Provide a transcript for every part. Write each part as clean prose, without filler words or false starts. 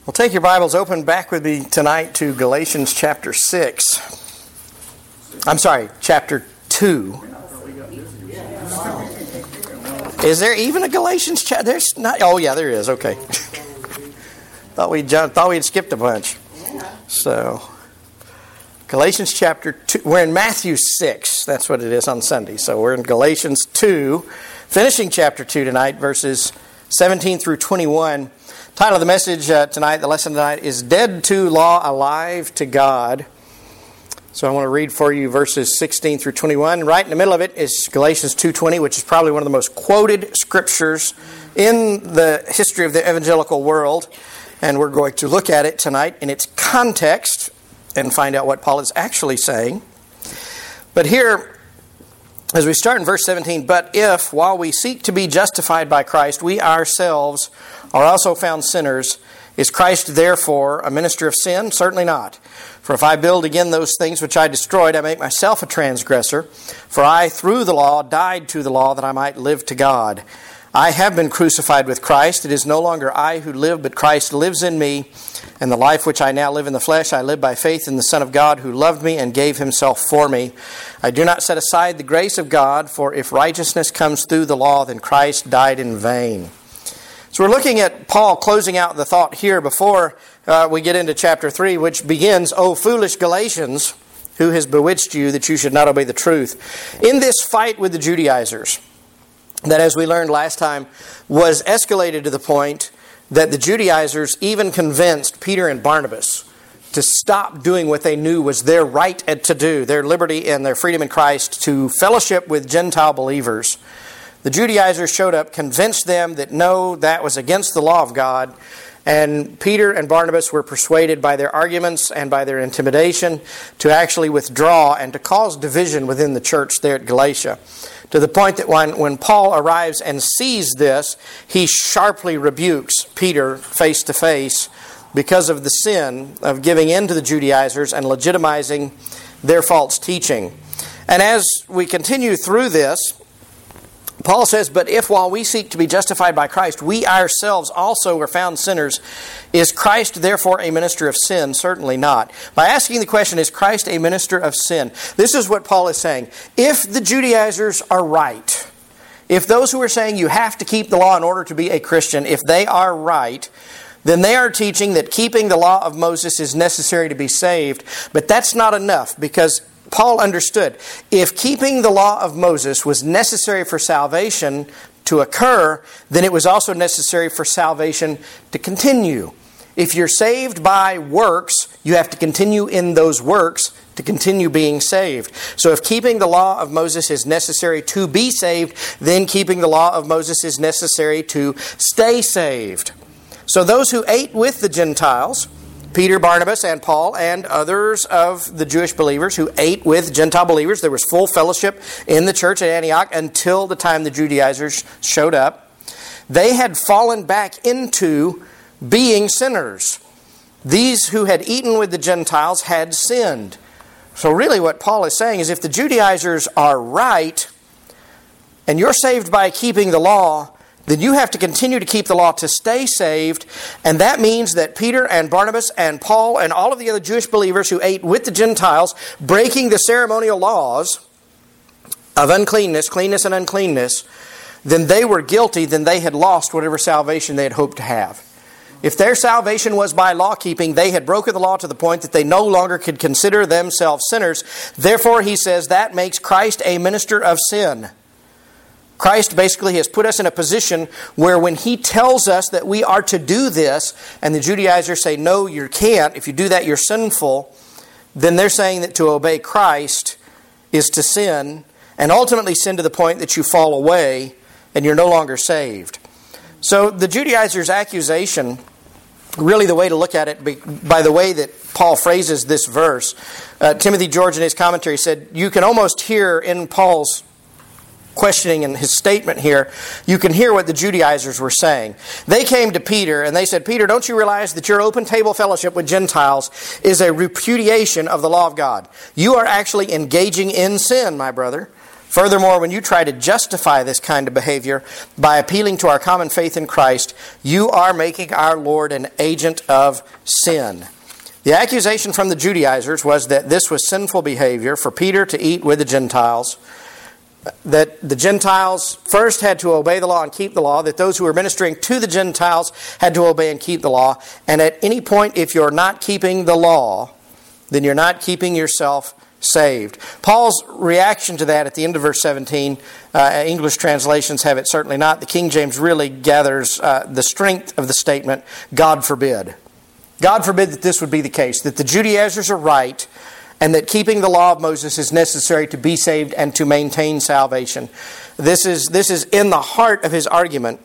Well, take your Bibles, open back with me tonight to Galatians chapter 6. I'm sorry, chapter 2. Is there even a Galatians chapter? There's not. Oh, yeah, there is. Okay. Thought we'd skipped a bunch. So, Galatians chapter 2. We're in Matthew 6. That's what it is on Sunday. So we're in Galatians 2, finishing chapter 2 tonight, verses 17 through 21. Title of the message tonight, the lesson tonight, is Dead to Law, Alive to God. So I want to read for you verses 16 through 21. Right in the middle of it is Galatians 2:20, which is probably one of the most quoted scriptures in the history of the evangelical world. And we're going to look at it tonight in its context and find out what Paul is actually saying. But here, as we start in verse 17, but if, while we seek to be justified by Christ, we ourselves are also found sinners, is Christ therefore a minister of sin? Certainly not. For if I build again those things which I destroyed, I make myself a transgressor. For I, through the law, died to the law that I might live to God. I have been crucified with Christ. It is no longer I who live, but Christ lives in me. And the life which I now live in the flesh, I live by faith in the Son of God who loved me and gave himself for me. I do not set aside the grace of God, for if righteousness comes through the law, then Christ died in vain. So we're looking at Paul closing out the thought here before we get into chapter 3, which begins, O foolish Galatians, who has bewitched you that you should not obey the truth? In this fight with the Judaizers, that, as we learned last time, was escalated to the point that the Judaizers even convinced Peter and Barnabas to stop doing what they knew was their right to do, their liberty and their freedom in Christ, to fellowship with Gentile believers. The Judaizers showed up, convinced them that no, that was against the law of God, and Peter and Barnabas were persuaded by their arguments and by their intimidation to actually withdraw and to cause division within the church there at Galatia. To the point that when Paul arrives and sees this, he sharply rebukes Peter face to face because of the sin of giving in to the Judaizers and legitimizing their false teaching. And as we continue through this, Paul says, but if while we seek to be justified by Christ, we ourselves also are found sinners, is Christ therefore a minister of sin? Certainly not. By asking the question, is Christ a minister of sin? This is what Paul is saying. If the Judaizers are right, if those who are saying you have to keep the law in order to be a Christian, if they are right, then they are teaching that keeping the law of Moses is necessary to be saved. But that's not enough, because Paul understood, if keeping the law of Moses was necessary for salvation to occur, then it was also necessary for salvation to continue. If you're saved by works, you have to continue in those works to continue being saved. So if keeping the law of Moses is necessary to be saved, then keeping the law of Moses is necessary to stay saved. So those who ate with the Gentiles, Peter, Barnabas, and Paul, and others of the Jewish believers who ate with Gentile believers. There was full fellowship in the church at Antioch until the time the Judaizers showed up. They had fallen back into being sinners. These who had eaten with the Gentiles had sinned. So really what Paul is saying is if the Judaizers are right, and you're saved by keeping the law, then you have to continue to keep the law to stay saved. And that means that Peter and Barnabas and Paul and all of the other Jewish believers who ate with the Gentiles, breaking the ceremonial laws of uncleanness, cleanness and uncleanness, then they were guilty, then they had lost whatever salvation they had hoped to have. If their salvation was by law keeping, they had broken the law to the point that they no longer could consider themselves sinners. Therefore, he says, that makes Christ a minister of sin. Christ basically has put us in a position where when He tells us that we are to do this, and the Judaizers say, no, you can't, if you do that, you're sinful, then they're saying that to obey Christ is to sin, and ultimately sin to the point that you fall away and you're no longer saved. So the Judaizers' accusation, really the way to look at it, by the way that Paul phrases this verse, Timothy George in his commentary said, you can almost hear in Paul's questioning in his statement here, you can hear what the Judaizers were saying. They came to Peter and they said, Peter, don't you realize that your open table fellowship with Gentiles is a repudiation of the law of God? You are actually engaging in sin, my brother. Furthermore, when you try to justify this kind of behavior by appealing to our common faith in Christ, you are making our Lord an agent of sin. The accusation from the Judaizers was that this was sinful behavior for Peter to eat with the Gentiles, that the Gentiles first had to obey the law and keep the law, that those who were ministering to the Gentiles had to obey and keep the law, and at any point if you're not keeping the law, then you're not keeping yourself saved. Paul's reaction to that at the end of verse 17, English translations have it certainly not. The King James really gathers the strength of the statement, God forbid. God forbid that this would be the case, that the Judaizers are right, and that keeping the law of Moses is necessary to be saved and to maintain salvation. This is in the heart of his argument,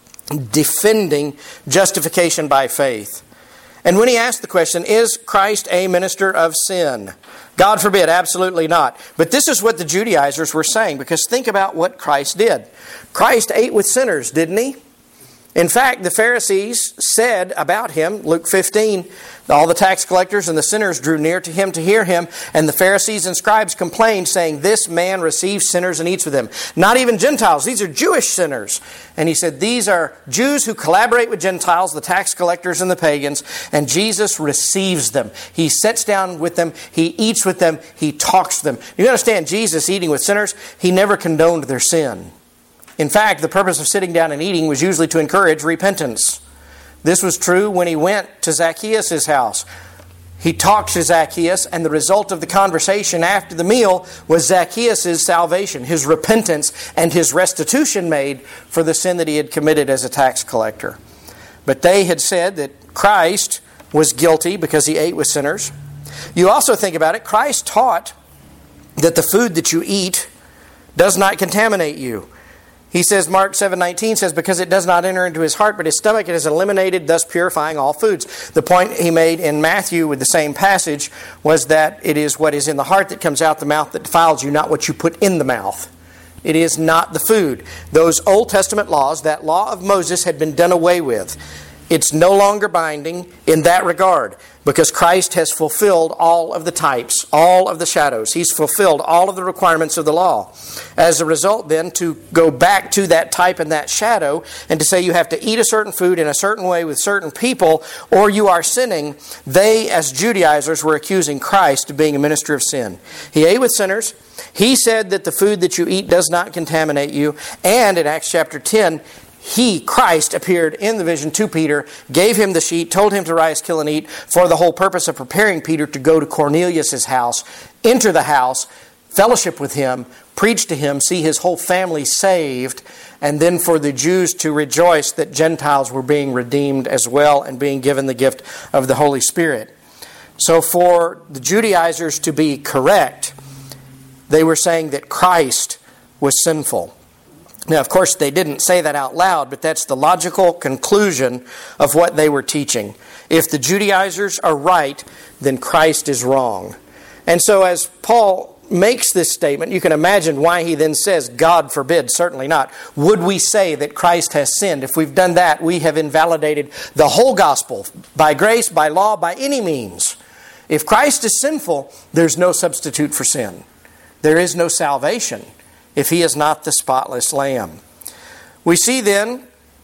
defending justification by faith. And when he asked the question, is Christ a minister of sin? God forbid, absolutely not. But this is what the Judaizers were saying, because think about what Christ did. Christ ate with sinners, didn't he? In fact, the Pharisees said about him, Luke 15, all the tax collectors and the sinners drew near to him to hear him, and the Pharisees and scribes complained, saying, this man receives sinners and eats with them. Not even Gentiles, these are Jewish sinners. And he said, these are Jews who collaborate with Gentiles, the tax collectors and the pagans, and Jesus receives them. He sits down with them, he eats with them, he talks to them. You understand, Jesus eating with sinners, he never condoned their sin. In fact, the purpose of sitting down and eating was usually to encourage repentance. This was true when he went to Zacchaeus' house. He talked to Zacchaeus, and the result of the conversation after the meal was Zacchaeus' salvation, his repentance, and his restitution made for the sin that he had committed as a tax collector. But they had said that Christ was guilty because he ate with sinners. You also think about it, Christ taught that the food that you eat does not contaminate you. He says, Mark 7:19 says, because it does not enter into his heart, but his stomach, it is eliminated, thus purifying all foods. The point he made in Matthew with the same passage was that it is what is in the heart that comes out the mouth that defiles you, not what you put in the mouth. It is not the food. Those Old Testament laws, that law of Moses had been done away with. It's no longer binding in that regard because Christ has fulfilled all of the types, all of the shadows. He's fulfilled all of the requirements of the law. As a result, then, to go back to that type and that shadow and to say you have to eat a certain food in a certain way with certain people or you are sinning, they, as Judaizers, were accusing Christ of being a minister of sin. He ate with sinners. He said that the food that you eat does not contaminate you. And in Acts chapter 10, He, Christ, appeared in the vision to Peter, gave him the sheet, told him to rise, kill, and eat, for the whole purpose of preparing Peter to go to Cornelius' house, enter the house, fellowship with him, preach to him, see his whole family saved, and then for the Jews to rejoice that Gentiles were being redeemed as well and being given the gift of the Holy Spirit. So for the Judaizers to be correct, they were saying that Christ was sinful. Now, of course, they didn't say that out loud, but that's the logical conclusion of what they were teaching. If the Judaizers are right, then Christ is wrong. And so as Paul makes this statement, you can imagine why he then says, God forbid, certainly not. Would we say that Christ has sinned? If we've done that, we have invalidated the whole gospel, by grace, by law, by any means. If Christ is sinful, there's no substitute for sin. There is no salvation if He is not the spotless Lamb. We see then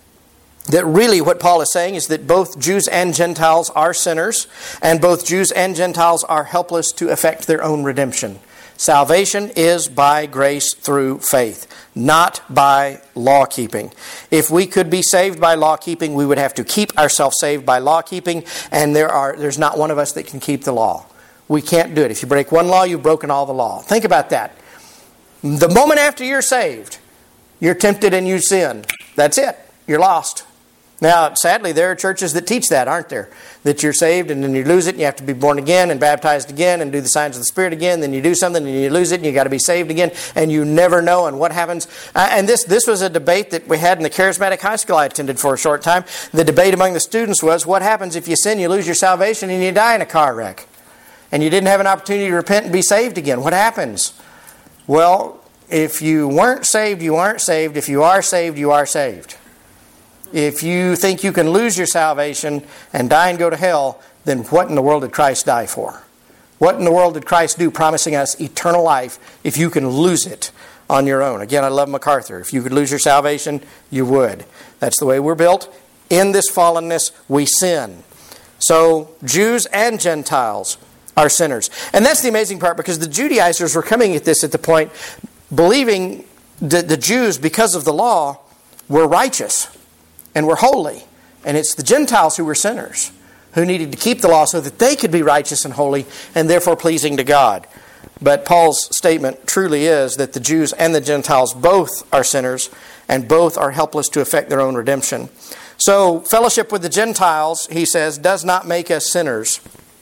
that really what Paul is saying is that both Jews and Gentiles are sinners, and both Jews and Gentiles are helpless to effect their own redemption. Salvation is by grace through faith, not by law-keeping. If we could be saved by law-keeping, we would have to keep ourselves saved by law-keeping, and there's not one of us that can keep the law. We can't do it. If you break one law, you've broken all the law. Think about that. The moment after you're saved, you're tempted and you sin. That's it. You're lost. Now, sadly, there are churches that teach that, aren't there? That you're saved and then you lose it and you have to be born again and baptized again and do the signs of the Spirit again. Then you do something and you lose it and you got to be saved again and you never know. And what happens? And this was a debate that we had in the charismatic high school I attended for a short time. The debate among the students was, what happens if you sin, you lose your salvation, and you die in a car wreck? And you didn't have an opportunity to repent and be saved again. What happens? Well, if you weren't saved, you aren't saved. If you are saved, you are saved. If you think you can lose your salvation and die and go to hell, then what in the world did Christ die for? What in the world did Christ do promising us eternal life if you can lose it? on your own. Again, I love MacArthur. If you could lose your salvation, you would. That's the way we're built. In this fallenness, we sin. So Jews and Gentiles are sinners. And that's the amazing part, because the Judaizers were coming at this at the point believing that the Jews, because of the law, were righteous and were holy. And it's the Gentiles who were sinners, who needed to keep the law so that they could be righteous and holy and therefore pleasing to God. But Paul's statement truly is that the Jews and the Gentiles both are sinners and both are helpless to effect their own redemption. So fellowship with the Gentiles, he says, does not make us sinners.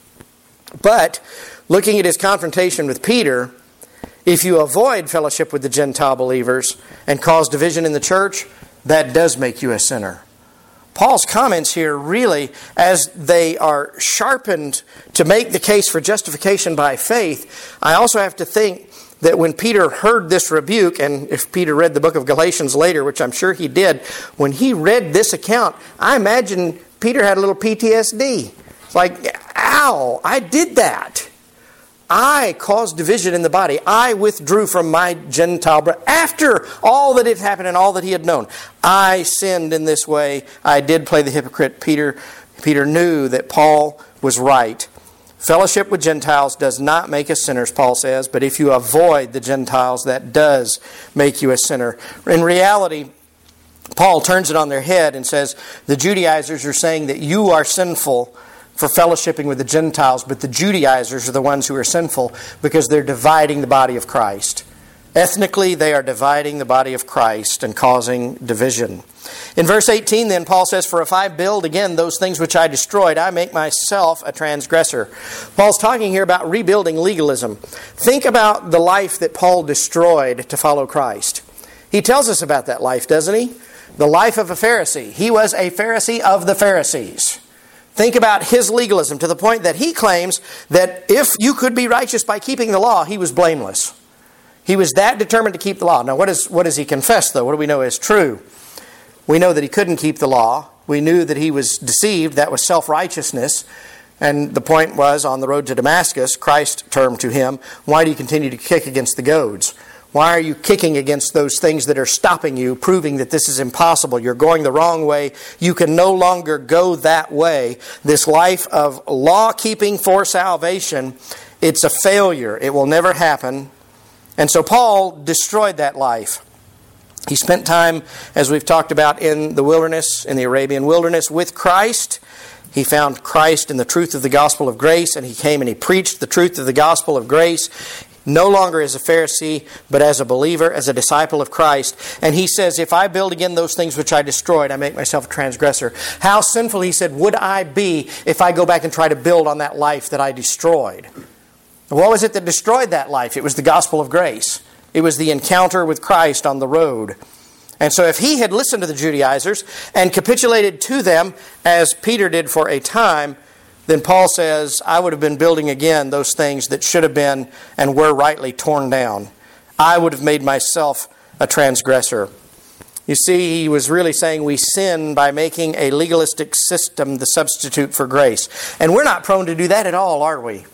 But looking at his confrontation with Peter, if you avoid fellowship with the Gentile believers and cause division in the church, that does make you a sinner. Paul's comments here really, as they are sharpened to make the case for justification by faith, I also have to think that when Peter heard this rebuke, and if Peter read the book of Galatians later, which I'm sure he did, when he read this account, I imagine Peter had a little PTSD. It's like, ow, I did that. I caused division in the body. I withdrew from my Gentile brother. After all that had happened and all that he had known, I sinned in this way. I did play the hypocrite. Peter knew that Paul was right. Fellowship with Gentiles does not make us sinners, Paul says, but if you avoid the Gentiles, that does make you a sinner. In reality, Paul turns it on their head and says, the Judaizers are saying that you are sinful for fellowshipping with the Gentiles, but the Judaizers are the ones who are sinful because they're dividing the body of Christ. Ethnically, they are dividing the body of Christ and causing division. In verse 18 then, Paul says, for if I build again those things which I destroyed, I make myself a transgressor. Paul's talking here about rebuilding legalism. Think about the life that Paul destroyed to follow Christ. He tells us about that life, doesn't he? The life of a Pharisee. He was a Pharisee of the Pharisees. Think about his legalism to the point that he claims that if you could be righteous by keeping the law, he was blameless. He was that determined to keep the law. Now, what does he confess, though? What do we know is true? We know that he couldn't keep the law. We knew that he was deceived. That was self-righteousness. And the point was, on the road to Damascus, Christ termed to him, why do you continue to kick against the goads? Why are you kicking against those things that are stopping you, proving that this is impossible? You're going the wrong way. You can no longer go that way. This life of law-keeping for salvation, it's a failure. It will never happen. And so Paul destroyed that life. He spent time, as we've talked about, in the wilderness, in the Arabian wilderness with Christ. He found Christ in the truth of the gospel of grace, and he came and he preached the truth of the gospel of grace. No longer as a Pharisee, but as a believer, as a disciple of Christ. And he says, if I build again those things which I destroyed, I make myself a transgressor. How sinful, he said, would I be if I go back and try to build on that life that I destroyed? What was it that destroyed that life? It was the gospel of grace. It was the encounter with Christ on the road. And so if he had listened to the Judaizers and capitulated to them, as Peter did for a time, then Paul says, I would have been building again those things that should have been and were rightly torn down. I would have made myself a transgressor. You see, he was really saying we sin by making a legalistic system the substitute for grace. And we're not prone to do that at all, are we?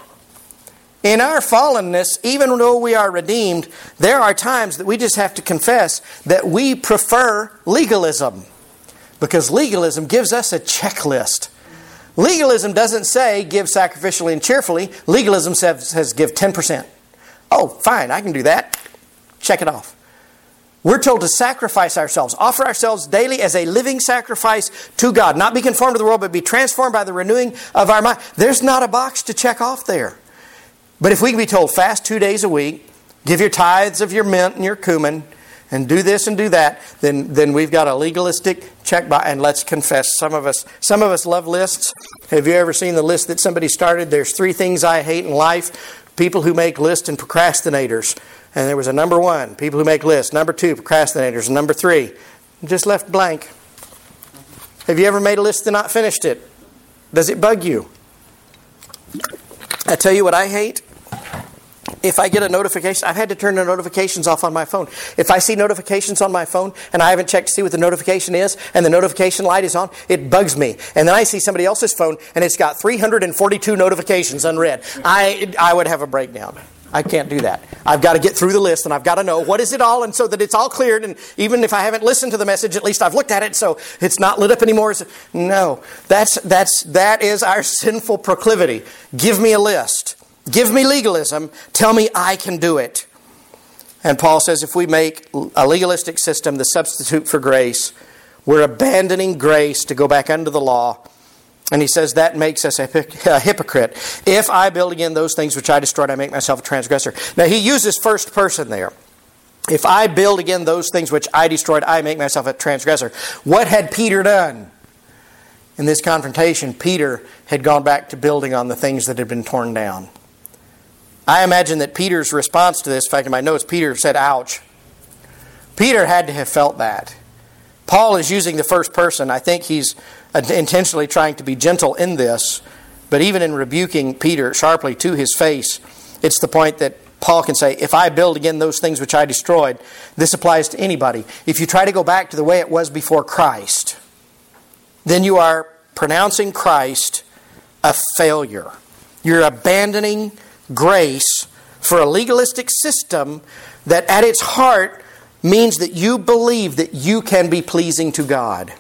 In our fallenness, even though we are redeemed, there are times that we just have to confess that we prefer legalism. Because legalism gives us a checklist. Legalism doesn't say give sacrificially and cheerfully. Legalism says give 10%. Oh, fine, I can do that. Check it off. We're told to sacrifice ourselves, offer ourselves daily as a living sacrifice to God. Not be conformed to the world, but be transformed by the renewing of our mind. There's not a box to check off there. But if we can be told fast 2 days a week, give your tithes of your mint and your cumin, and do this and do that, then we've got a legalistic check by. And let's confess, some of us love lists. Have you ever seen the list that somebody started? There's 3 things I hate in life: people who make lists and procrastinators. And there was a number 1, people who make lists. Number 2, procrastinators. And number 3, just left blank. Have you ever made a list and not finished it? Does it bug you? I tell you what I hate. If I get a notification, I've had to turn the notifications off on my phone. If I see notifications on my phone and I haven't checked to see what the notification is and the notification light is on, it bugs me. And then I see somebody else's phone and it's got 342 notifications unread. I would have a breakdown. I can't do that. I've got to get through the list, and I've got to know what is it all, and so that it's all cleared. And even if I haven't listened to the message, at least I've looked at it, so it's not lit up anymore. No, that is our sinful proclivity. Give me a list. Give me legalism. Tell me I can do it. And Paul says if we make a legalistic system the substitute for grace, we're abandoning grace to go back under the law. And he says that makes us a hypocrite. If I build again those things which I destroyed, I make myself a transgressor. Now he uses first person there. If I build again those things which I destroyed, I make myself a transgressor. What had Peter done? In this confrontation, Peter had gone back to building on the things that had been torn down. I imagine that Peter's response to this, in fact in my notes, Peter said, ouch. Peter had to have felt that. Paul is using the first person. I think he's intentionally trying to be gentle in this, but even in rebuking Peter sharply to his face, it's the point that Paul can say, if I build again those things which I destroyed, this applies to anybody. If you try to go back to the way it was before Christ, then you are pronouncing Christ a failure. You're abandoning grace for a legalistic system that at its heart means that you believe that you can be pleasing to God.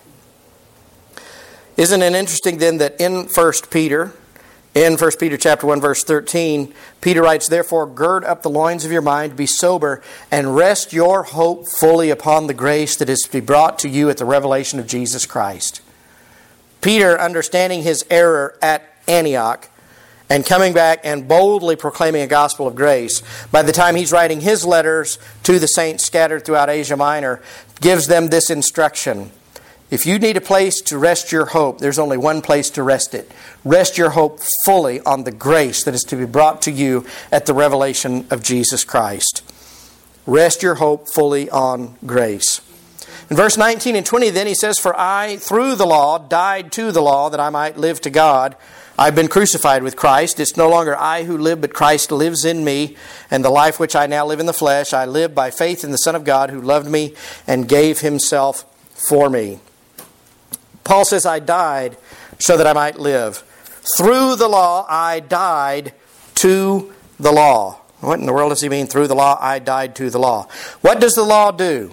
Isn't it interesting then that in 1 Peter chapter 1 verse 13, Peter writes, therefore gird up the loins of your mind, be sober, and rest your hope fully upon the grace that is to be brought to you at the revelation of Jesus Christ. Peter, understanding his error at Antioch, and coming back and boldly proclaiming a gospel of grace, by the time he's writing his letters to the saints scattered throughout Asia Minor, gives them this instruction. If you need a place to rest your hope, there's only one place to rest it. Rest your hope fully on the grace that is to be brought to you at the revelation of Jesus Christ. Rest your hope fully on grace. In verse 19 and 20 then he says, for I, through the law, died to the law that I might live to God. I've been crucified with Christ. It's no longer I who live, but Christ lives in me. And the life which I now live in the flesh, I live by faith in the Son of God who loved me and gave himself for me. Paul says, I died so that I might live. Through the law, I died to the law. What in the world does he mean, through the law, I died to the law? What does the law do?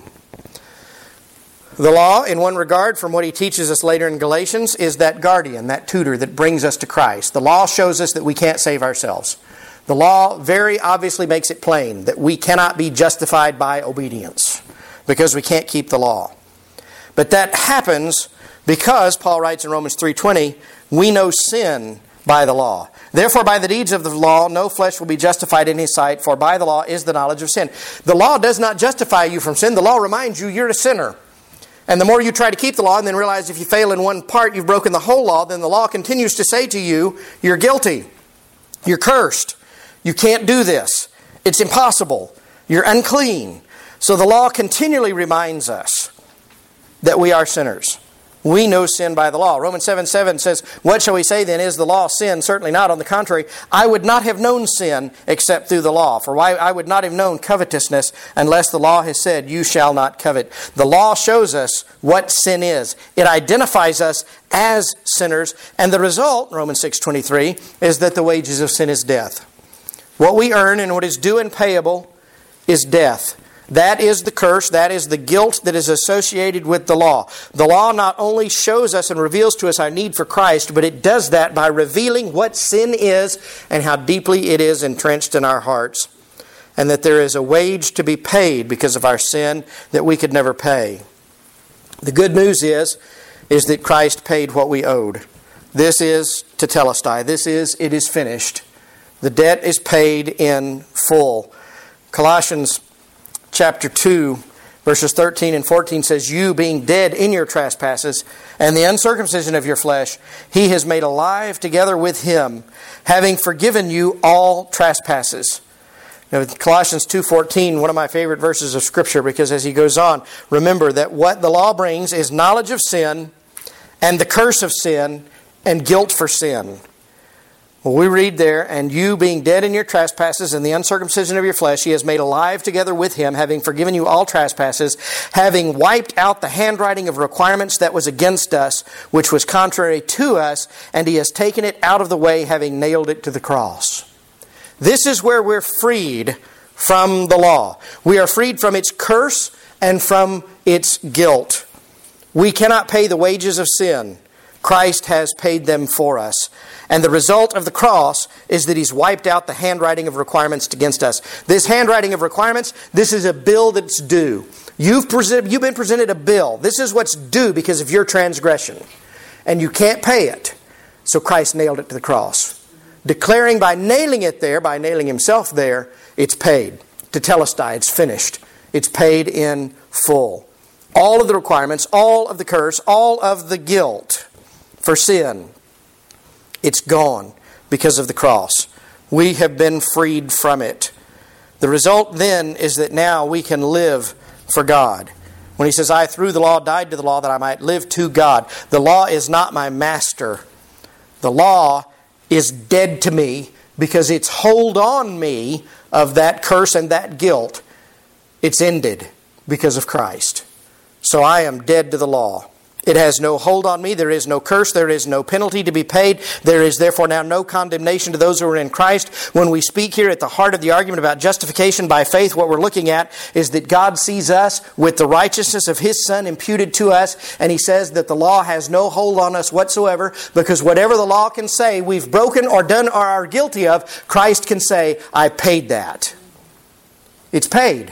The law, in one regard, from what he teaches us later in Galatians, is that guardian, that tutor that brings us to Christ. The law shows us that we can't save ourselves. The law very obviously makes it plain that we cannot be justified by obedience because we can't keep the law. But that happens because, Paul writes in Romans 3:20, we know sin by the law. Therefore, by the deeds of the law, no flesh will be justified in his sight, for by the law is the knowledge of sin. The law does not justify you from sin. The law reminds you you're a sinner. And the more you try to keep the law and then realize if you fail in one part, you've broken the whole law, then the law continues to say to you, you're guilty. You're cursed. You can't do this. It's impossible. You're unclean. So the law continually reminds us that we are sinners. We know sin by the law. Romans 7:7 says, what shall we say then? Is the law sin? Certainly not. On the contrary, I would not have known sin except through the law. For why I would not have known covetousness unless the law has said, you shall not covet. The law shows us what sin is. It identifies us as sinners. And the result, Romans 6:23, is that the wages of sin is death. What we earn and what is due and payable is death. That is the curse, that is the guilt that is associated with the law. The law not only shows us and reveals to us our need for Christ, but it does that by revealing what sin is and how deeply it is entrenched in our hearts. And that there is a wage to be paid because of our sin that we could never pay. The good news is that Christ paid what we owed. This is tetelestai. This is, it is finished. The debt is paid in full. Colossians chapter 2, verses 13 and 14 says, you being dead in your trespasses and the uncircumcision of your flesh, he has made alive together with him, having forgiven you all trespasses. Now, Colossians 2:14, one of my favorite verses of Scripture, because as he goes on, remember that what the law brings is knowledge of sin and the curse of sin and guilt for sin. Well, we read there, and you being dead in your trespasses and the uncircumcision of your flesh, he has made alive together with him, having forgiven you all trespasses, having wiped out the handwriting of requirements that was against us, which was contrary to us, and he has taken it out of the way, having nailed it to the cross. This is where we're freed from the law. We are freed from its curse and from its guilt. We cannot pay the wages of sin. Christ has paid them for us. And the result of the cross is that He's wiped out the handwriting of requirements against us. This handwriting of requirements, this is a bill that's due. You've been presented a bill. This is what's due because of your transgression. And you can't pay it. So Christ nailed it to the cross. Declaring by nailing it there, by nailing Himself there, it's paid. Tetelestai, it's finished. It's paid in full. All of the requirements, all of the curse, all of the guilt for sin, it's gone because of the cross. We have been freed from it. The result then is that now we can live for God. When He says, I through the law died to the law that I might live to God. The law is not my master. The law is dead to me because its hold on me of that curse and that guilt, it's ended because of Christ. So I am dead to the law. It has no hold on me. There is no curse. There is no penalty to be paid. There is therefore now no condemnation to those who are in Christ. When we speak here at the heart of the argument about justification by faith, what we're looking at is that God sees us with the righteousness of His Son imputed to us, and He says that the law has no hold on us whatsoever, because whatever the law can say we've broken or done or are guilty of, Christ can say, I paid that. It's paid.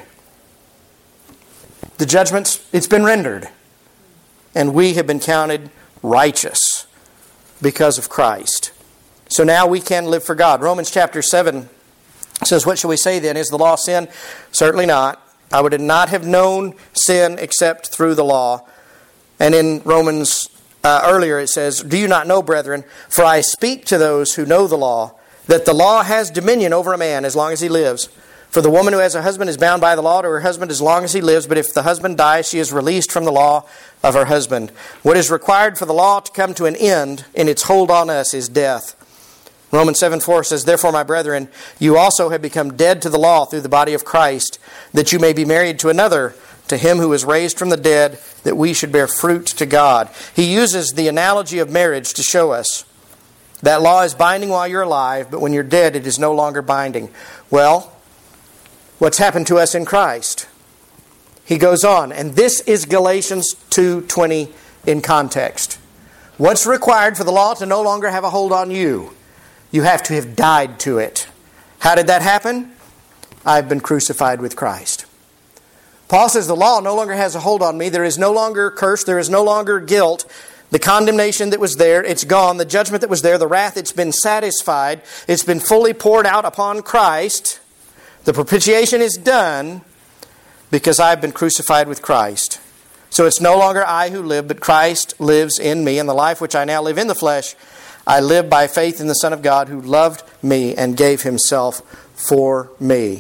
The judgment's, it's been rendered. And we have been counted righteous because of Christ. So now we can live for God. Romans chapter 7 says, what shall we say then? Is the law sin? Certainly not. I would not have known sin except through the law. And in Romans earlier it says, do you not know, brethren, for I speak to those who know the law, that the law has dominion over a man as long as he lives. For the woman who has a husband is bound by the law to her husband as long as he lives, but if the husband dies, she is released from the law of her husband. What is required for the law to come to an end in its hold on us is death. Romans 7:4 says, therefore, my brethren, you also have become dead to the law through the body of Christ, that you may be married to another, to Him who was raised from the dead, that we should bear fruit to God. He uses the analogy of marriage to show us that law is binding while you're alive, but when you're dead, it is no longer binding. Well, what's happened to us in Christ? He goes on, and this is Galatians 2:20 in context. What's required for the law to no longer have a hold on you? You have to have died to it. How did that happen? I've been crucified with Christ. Paul says the law no longer has a hold on me. There is no longer curse. There is no longer guilt. The condemnation that was there, it's gone. The judgment that was there, the wrath, it's been satisfied. It's been fully poured out upon Christ. The propitiation is done because I've been crucified with Christ. So it's no longer I who live, but Christ lives in me. And the life which I now live in the flesh, I live by faith in the Son of God who loved me and gave Himself for me.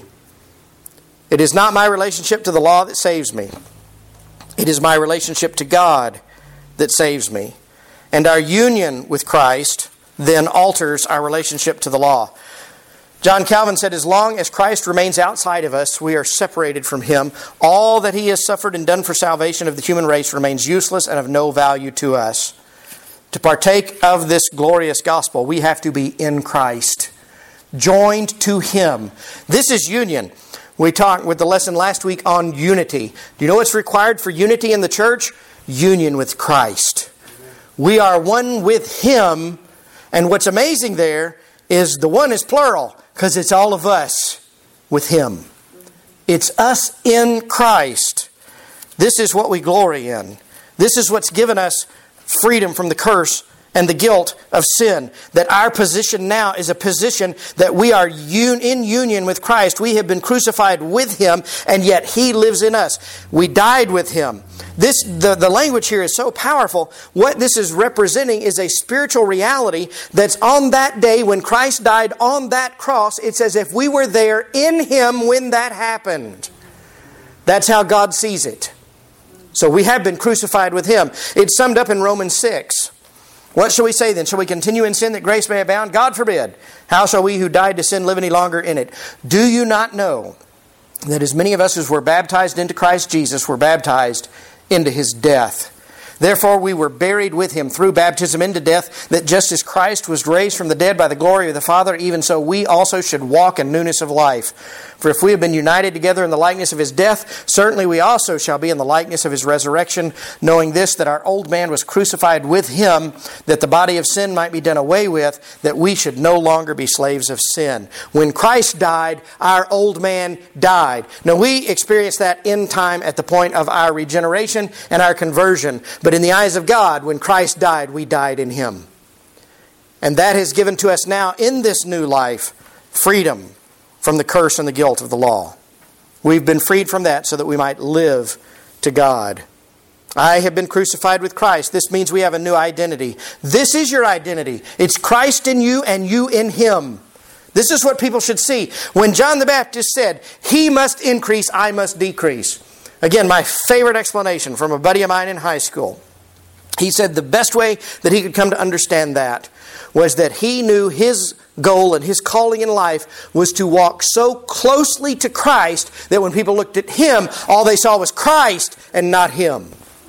It is not my relationship to the law that saves me. It is my relationship to God that saves me. And our union with Christ then alters our relationship to the law. John Calvin said, as long as Christ remains outside of us, we are separated from Him. All that He has suffered and done for salvation of the human race remains useless and of no value to us. To partake of this glorious gospel, we have to be in Christ, joined to Him. This is union. We talked with the lesson last week on unity. Do you know what's required for unity in the church? Union with Christ. We are one with Him, and what's amazing there is the one is plural, because it's all of us with Him. It's us in Christ. This is what we glory in. This is what's given us freedom from the curse and the guilt of sin. That our position now is a position that we are in union with Christ. We have been crucified with Him, and yet He lives in us. We died with Him. The language here is so powerful. What this is representing is a spiritual reality that's on that day when Christ died on that cross. It's as if we were there in Him when that happened. That's how God sees it. So we have been crucified with Him. It's summed up in Romans 6. What shall we say then? Shall we continue in sin that grace may abound? God forbid. How shall we who died to sin live any longer in it? Do you not know that as many of us as were baptized into Christ Jesus were baptized into His death? Therefore we were buried with him through baptism into death, that just as Christ was raised from the dead by the glory of the Father, even so we also should walk in newness of life. For if we have been united together in the likeness of his death, certainly we also shall be in the likeness of his resurrection, knowing this, that our old man was crucified with him, that the body of sin might be done away with, that we should no longer be slaves of sin. When Christ died, our old man died. Now we experience that in time at the point of our regeneration and our conversion. But in the eyes of God, when Christ died, we died in him. And that has given to us now in this new life freedom from the curse and the guilt of the law. We've been freed from that so that we might live to God. I have been crucified with Christ. This means we have a new identity. This is your identity. It's Christ in you and you in him. This is what people should see. When John the Baptist said, "He must increase, I must decrease." Again, my favorite explanation from a buddy of mine in high school. He said the best way that he could come to understand that was that he knew his goal and his calling in life was to walk so closely to Christ that when people looked at him, all they saw was Christ and not him.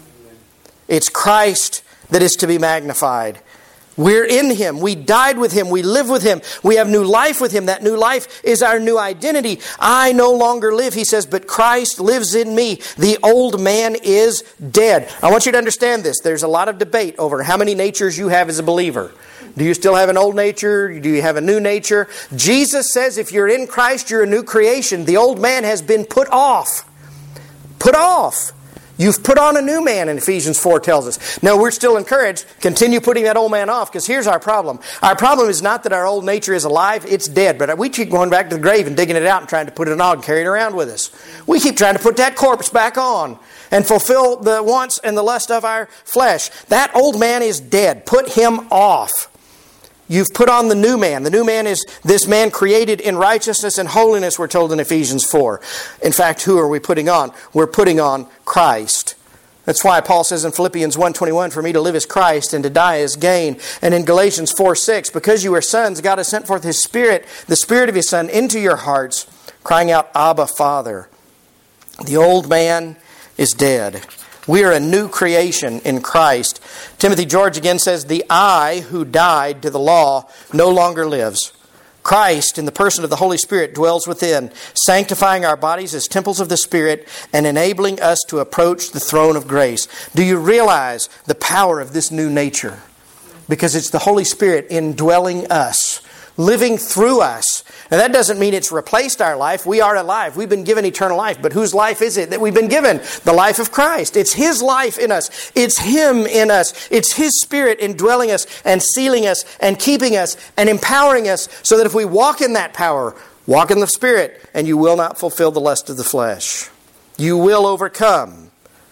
It's Christ that is to be magnified. We're in him. We died with him. We live with him. We have new life with him. That new life is our new identity. I no longer live, he says, but Christ lives in me. The old man is dead. I want you to understand this. There's a lot of debate over how many natures you have as a believer. Do you still have an old nature? Do you have a new nature? Jesus says if you're in Christ, you're a new creation. The old man has been put off. Put off. You've put on a new man, and Ephesians 4 tells us. Now, we're still encouraged. Continue putting that old man off, because here's our problem. Our problem is not that our old nature is alive. It's dead. But we keep going back to the grave and digging it out and trying to put it on and carry it around with us. We keep trying to put that corpse back on and fulfill the wants and the lust of our flesh. That old man is dead. Put him off. You've put on the new man. The new man is this man created in righteousness and holiness, we're told in Ephesians 4. In fact, who are we putting on? We're putting on Christ. That's why Paul says in Philippians 1:21, for me to live is Christ and to die is gain. And in Galatians 4:6, because you are sons, God has sent forth his Spirit, the Spirit of his Son, into your hearts, crying out, Abba, Father. The old man is dead. We are a new creation in Christ. Timothy George again says, the I who died to the law no longer lives. Christ, in the person of the Holy Spirit, dwells within, sanctifying our bodies as temples of the Spirit and enabling us to approach the throne of grace. Do you realize the power of this new nature? Because it's the Holy Spirit indwelling us, living through us. Now that doesn't mean it's replaced our life. We are alive. We've been given eternal life. But whose life is it that we've been given? The life of Christ. It's his life in us. It's him in us. It's his Spirit indwelling us and sealing us and keeping us and empowering us so that if we walk in that power, walk in the Spirit, and you will not fulfill the lust of the flesh. You will overcome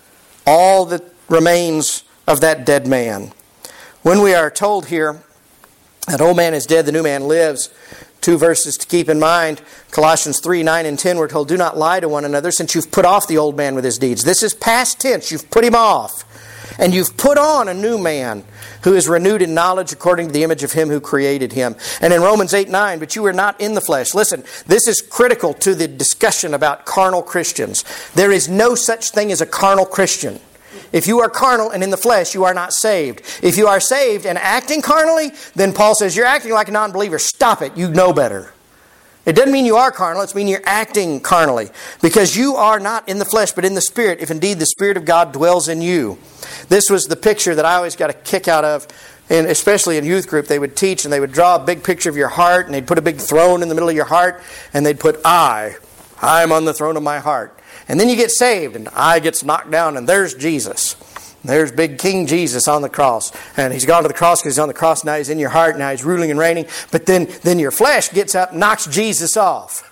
all that remains of that dead man. When we are told here that old man is dead, the new man lives, two verses to keep in mind. Colossians 3:9 and 10, we're told, do not lie to one another, since you've put off the old man with his deeds. This is past tense. You've put him off. And you've put on a new man who is renewed in knowledge according to the image of him who created him. And in Romans 8:9, but you are not in the flesh. Listen, this is critical to the discussion about carnal Christians. There is no such thing as a carnal Christian. If you are carnal and in the flesh, you are not saved. If you are saved and acting carnally, then Paul says, you're acting like a non-believer. Stop it. You know better. It doesn't mean you are carnal. It means you're acting carnally. Because you are not in the flesh, but in the Spirit, if indeed the Spirit of God dwells in you. This was the picture that I always got a kick out of, and especially in youth group. They would teach and they would draw a big picture of your heart, and they'd put a big throne in the middle of your heart, and they'd put I'm on the throne of my heart. And then you get saved, and I gets knocked down, and there's Jesus. There's big King Jesus on the cross. And he's gone to the cross because he's on the cross. Now he's in your heart. Now he's ruling and reigning. But then your flesh gets up and knocks Jesus off.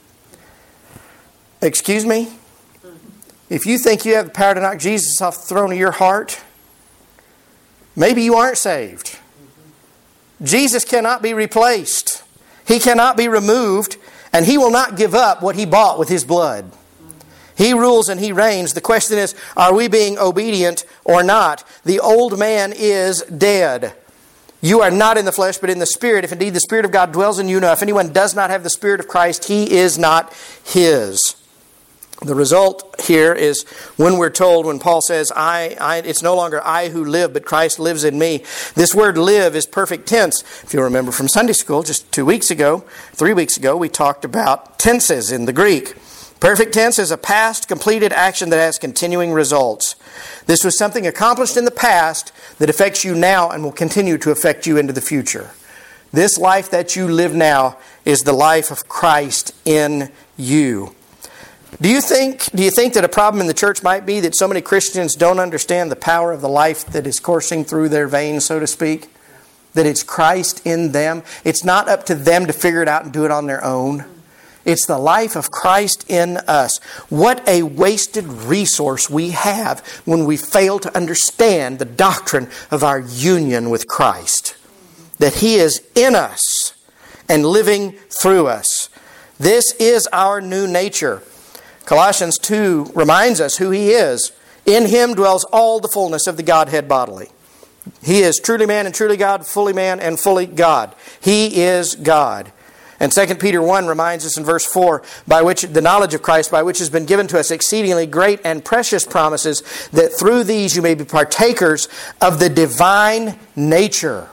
Excuse me? If you think you have the power to knock Jesus off the throne of your heart, maybe you aren't saved. Jesus cannot be replaced. He cannot be removed. And he will not give up what he bought with his blood. He rules and he reigns. The question is, are we being obedient or not? The old man is dead. You are not in the flesh, but in the Spirit. If indeed the Spirit of God dwells in you. Now, if anyone does not have the Spirit of Christ, he is not his. The result here is when we're told, when Paul says, it's no longer I who live, but Christ lives in me. This word live is perfect tense. If you remember from Sunday school, just 3 weeks ago, we talked about tenses in the Greek. Perfect tense is a past completed action that has continuing results. This was something accomplished in the past that affects you now and will continue to affect you into the future. This life that you live now is the life of Christ in you. Do you think that a problem in the church might be that so many Christians don't understand the power of the life that is coursing through their veins, so to speak? That it's Christ in them. It's not up to them to figure it out and do it on their own. It's the life of Christ in us. What a wasted resource we have when we fail to understand the doctrine of our union with Christ. That He is in us and living through us. This is our new nature. Colossians 2 reminds us who He is. In Him dwells all the fullness of the Godhead bodily. He is truly man and truly God, fully man and fully God. He is God. And 2 Peter 1 reminds us in verse 4, by which the knowledge of Christ, by which has been given to us exceedingly great and precious promises, that through these you may be partakers of the divine nature.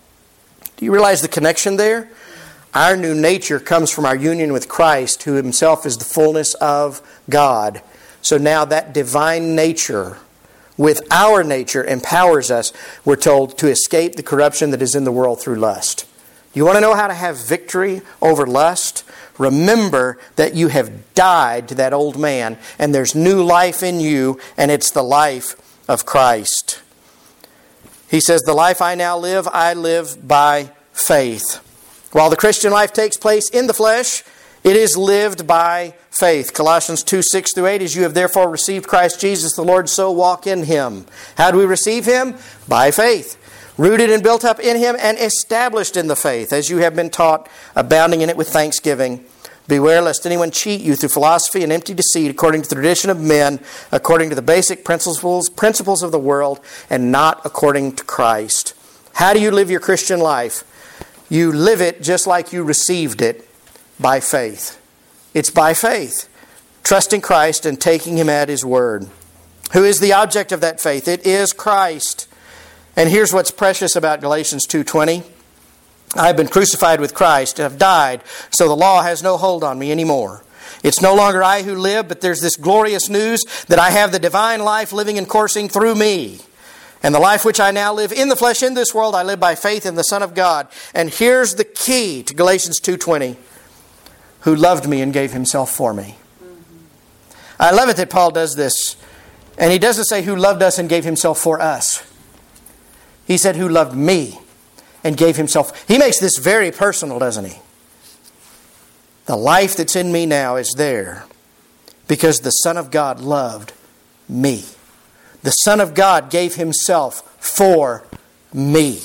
Do you realize the connection there? Our new nature comes from our union with Christ, who Himself is the fullness of God. So now that divine nature with our nature empowers us, we're told, to escape the corruption that is in the world through lust. You want to know how to have victory over lust? Remember that you have died to that old man, and there's new life in you, and it's the life of Christ. He says, the life I now live, I live by faith. While the Christian life takes place in the flesh, it is lived by faith. Colossians 2, 6 through 8, as you have therefore received Christ Jesus the Lord, so walk in Him. How do we receive Him? By faith. Rooted and built up in Him and established in the faith, as you have been taught, abounding in it with thanksgiving. Beware lest anyone cheat you through philosophy and empty deceit, according to the tradition of men, according to the basic principles of the world, and not according to Christ. How do you live your Christian life? You live it just like you received it, by faith. It's by faith, trusting Christ and taking Him at His word. Who is the object of that faith? It is Christ. And here's what's precious about Galatians 2:20. I have been crucified with Christ, have died, so the law has no hold on me anymore. It's no longer I who live, but there's this glorious news that I have the divine life living and coursing through me. And the life which I now live in the flesh in this world, I live by faith in the Son of God. And here's the key to Galatians 2:20. Who loved me and gave Himself for me. I love it that Paul does this. And he doesn't say who loved us and gave Himself for us. He said who loved me and gave Himself. He makes this very personal, doesn't he? The life that's in me now is there because the Son of God loved me. The Son of God gave Himself for me.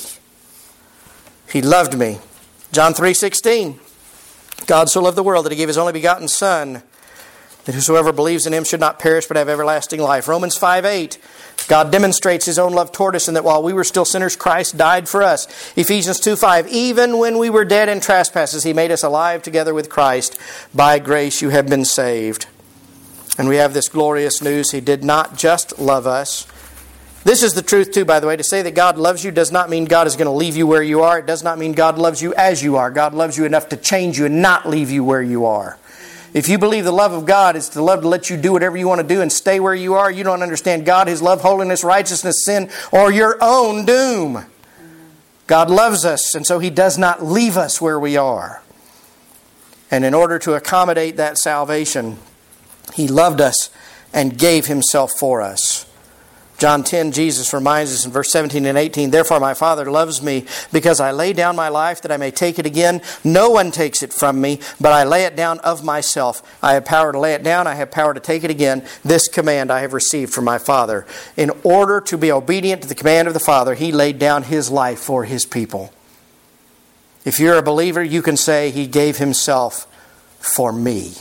He loved me. John 3:16. God so loved the world that He gave His only begotten Son, that whosoever believes in Him should not perish but have everlasting life. Romans 5:8. God demonstrates His own love toward us in that while we were still sinners, Christ died for us. Ephesians 2:5. Even when we were dead in trespasses, He made us alive together with Christ. By grace you have been saved. And we have this glorious news. He did not just love us. This is the truth too, by the way. To say that God loves you does not mean God is going to leave you where you are. It does not mean God loves you as you are. God loves you enough to change you and not leave you where you are. If you believe the love of God is the love to let you do whatever you want to do and stay where you are, you don't understand God, His love, holiness, righteousness, sin, or your own doom. God loves us, and so He does not leave us where we are. And in order to accommodate that salvation, He loved us and gave Himself for us. John 10, Jesus reminds us in verse 17 and 18, therefore my Father loves me because I lay down my life that I may take it again. No one takes it from me, but I lay it down of myself. I have power to lay it down. I have power to take it again. This command I have received from my Father. In order to be obedient to the command of the Father, He laid down His life for His people. If you're a believer, you can say He gave Himself for me.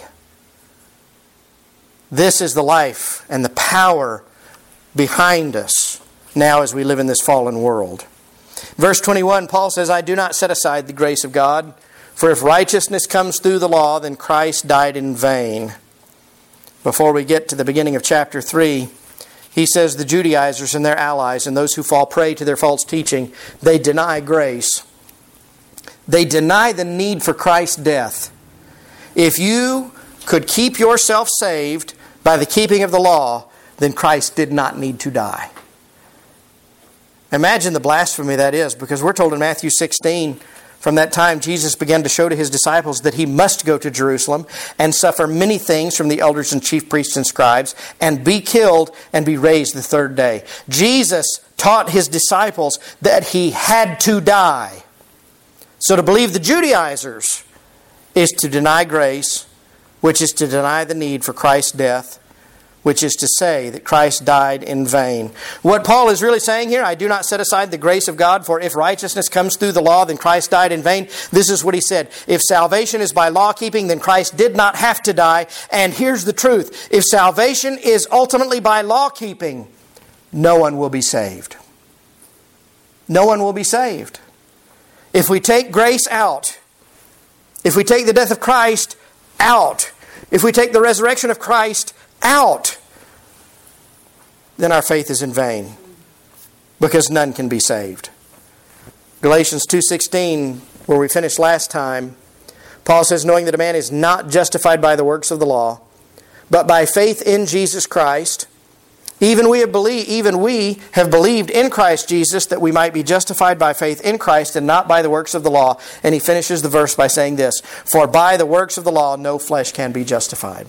This is the life and the power behind us now as we live in this fallen world. Verse 21, Paul says, I do not set aside the grace of God, for if righteousness comes through the law, then Christ died in vain. before we get to the beginning of chapter 3, he says the Judaizers and their allies and those who fall prey to their false teaching, they deny grace. They deny the need for Christ's death. If you could keep yourself saved by the keeping of the law, then Christ did not need to die. Imagine the blasphemy that is, because we're told in Matthew 16, from that time Jesus began to show to His disciples that He must go to Jerusalem and suffer many things from the elders and chief priests and scribes and be killed and be raised the third day. Jesus taught His disciples that He had to die. So to believe the Judaizers is to deny grace, which is to deny the need for Christ's death, which is to say that Christ died in vain. What Paul is really saying here, I do not set aside the grace of God, for if righteousness comes through the law, then Christ died in vain. This is what he said. If salvation is by law keeping, then Christ did not have to die. And here's the truth. If salvation is ultimately by law keeping, no one will be saved. No one will be saved. If we take grace out, if we take the death of Christ out, if we take the resurrection of Christ out, then our faith is in vain, because none can be saved. Galatians 2:16, where we finished last time, Paul says, knowing that a man is not justified by the works of the law, but by faith in Jesus Christ, even we have believed in Christ Jesus, that we might be justified by faith in Christ and not by the works of the law. And he finishes the verse by saying this, for by the works of the law no flesh can be justified.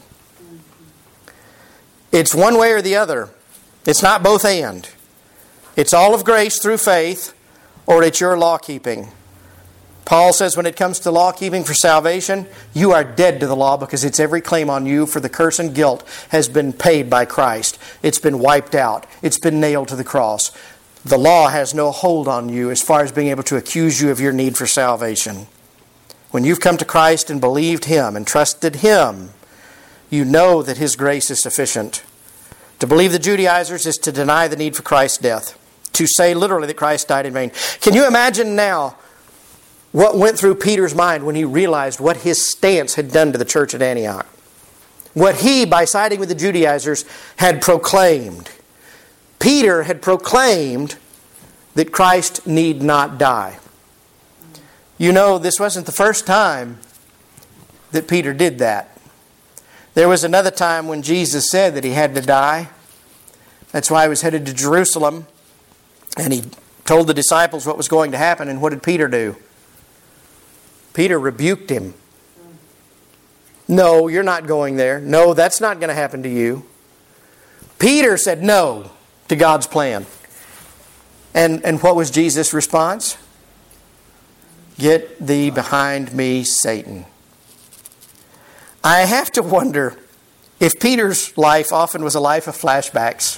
It's one way or the other. It's not both and. It's all of grace through faith, or it's your law keeping. Paul says when it comes to law keeping for salvation, you are dead to the law, because its every claim on you for the curse and guilt has been paid by Christ. It's been wiped out. It's been nailed to the cross. The law has no hold on you as far as being able to accuse you of your need for salvation. When you've come to Christ and believed Him and trusted Him, you know that His grace is sufficient. To believe the Judaizers is to deny the need for Christ's death. To say literally that Christ died in vain. Can you imagine now what went through Peter's mind when he realized what his stance had done to the church at Antioch? What he, by siding with the Judaizers, had proclaimed. Peter had proclaimed that Christ need not die. You know, this wasn't the first time that Peter did that. There was another time when Jesus said that He had to die. That's why He was headed to Jerusalem. And He told the disciples what was going to happen. And what did Peter do? Peter rebuked him. No, you're not going there. No, that's not going to happen to you. Peter said no to God's plan. And what was Jesus' response? Get thee behind me, Satan. I have to wonder if Peter's life often was a life of flashbacks.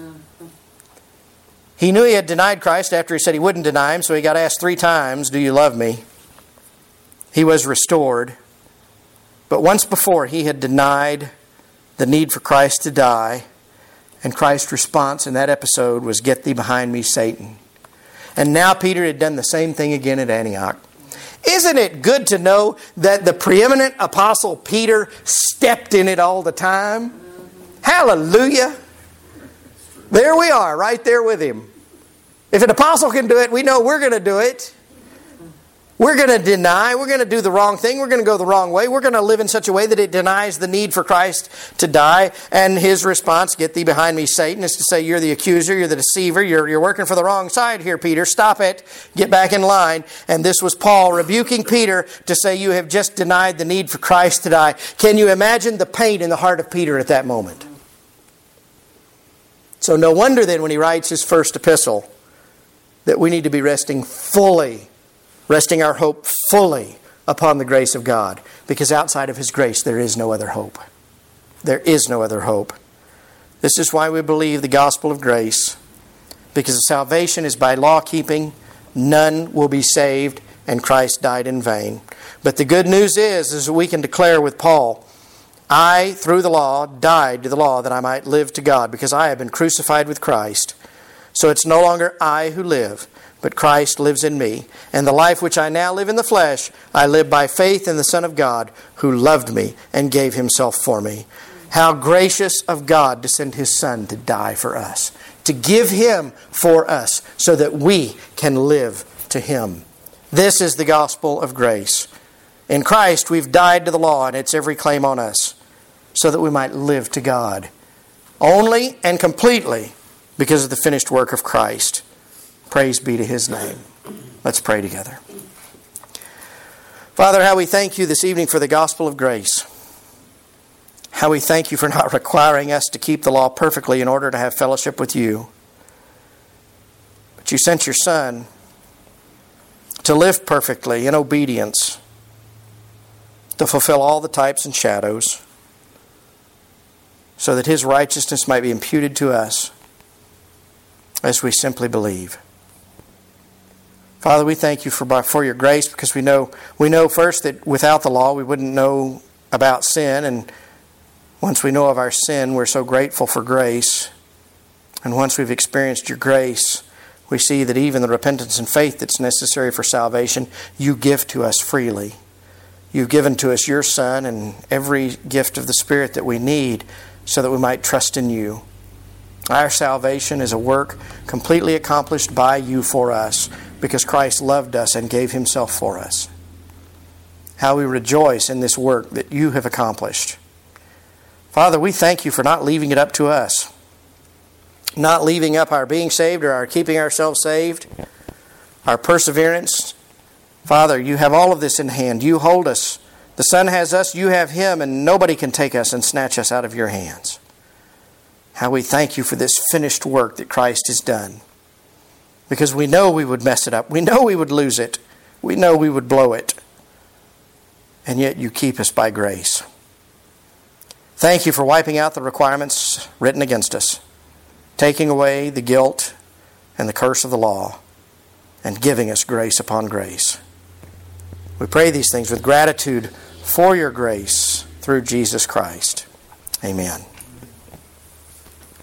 He knew he had denied Christ after he said he wouldn't deny Him, so he got asked 3 times, do you love me? He was restored. But once before he had denied the need for Christ to die, and Christ's response in that episode was, get thee behind me, Satan. And now Peter had done the same thing again at Antioch. Isn't it good to know that the preeminent apostle Peter stepped in it all the time? Hallelujah! There we are, right there with him. If an apostle can do it, we know we're going to do it. We're going to deny. We're going to do the wrong thing. We're going to go the wrong way. We're going to live in such a way that it denies the need for Christ to die. And his response, get thee behind me, Satan, is to say, you're the accuser, you're the deceiver, you're working for the wrong side here, Peter. Stop it. Get back in line. And this was Paul rebuking Peter to say, you have just denied the need for Christ to die. Can you imagine the pain in the heart of Peter at that moment? So no wonder then when he writes his first epistle that we need to be resting our hope fully upon the grace of God. Because outside of His grace, there is no other hope. There is no other hope. This is why we believe the gospel of grace. Because salvation is by law keeping, none will be saved, and Christ died in vain. But the good news is that we can declare with Paul, I, through the law, died to the law that I might live to God, because I have been crucified with Christ. So it's no longer I who live, but Christ lives in me. And the life which I now live in the flesh, I live by faith in the Son of God, who loved me and gave Himself for me. How gracious of God to send His Son to die for us, to give Him for us so that we can live to Him. This is the gospel of grace. In Christ we've died to the law and its every claim on us so that we might live to God. Only and completely because of the finished work of Christ. Praise be to His name. Let's pray together. Father, how we thank You this evening for the gospel of grace. How we thank You for not requiring us to keep the law perfectly in order to have fellowship with You. But You sent Your Son to live perfectly in obedience, to fulfill all the types and shadows, so that His righteousness might be imputed to us as we simply believe. Father, we thank You for Your grace, because we know first that without the law we wouldn't know about sin, and once we know of our sin, we're so grateful for grace. And once we've experienced Your grace, we see that even the repentance and faith that's necessary for salvation, You give to us freely. You've given to us Your Son and every gift of the Spirit that we need so that we might trust in You. Our salvation is a work completely accomplished by You for us, because Christ loved us and gave Himself for us. How we rejoice in this work that You have accomplished. Father, we thank You for not leaving it up to us, not leaving up our being saved or our keeping ourselves saved, our perseverance. Father, You have all of this in hand. You hold us. The Son has us, You have Him, and nobody can take us and snatch us out of Your hands. How we thank You for this finished work that Christ has done. Because we know we would mess it up. We know we would lose it. We know we would blow it. And yet You keep us by grace. Thank You for wiping out the requirements written against us, taking away the guilt and the curse of the law, and giving us grace upon grace. We pray these things with gratitude for Your grace through Jesus Christ. Amen.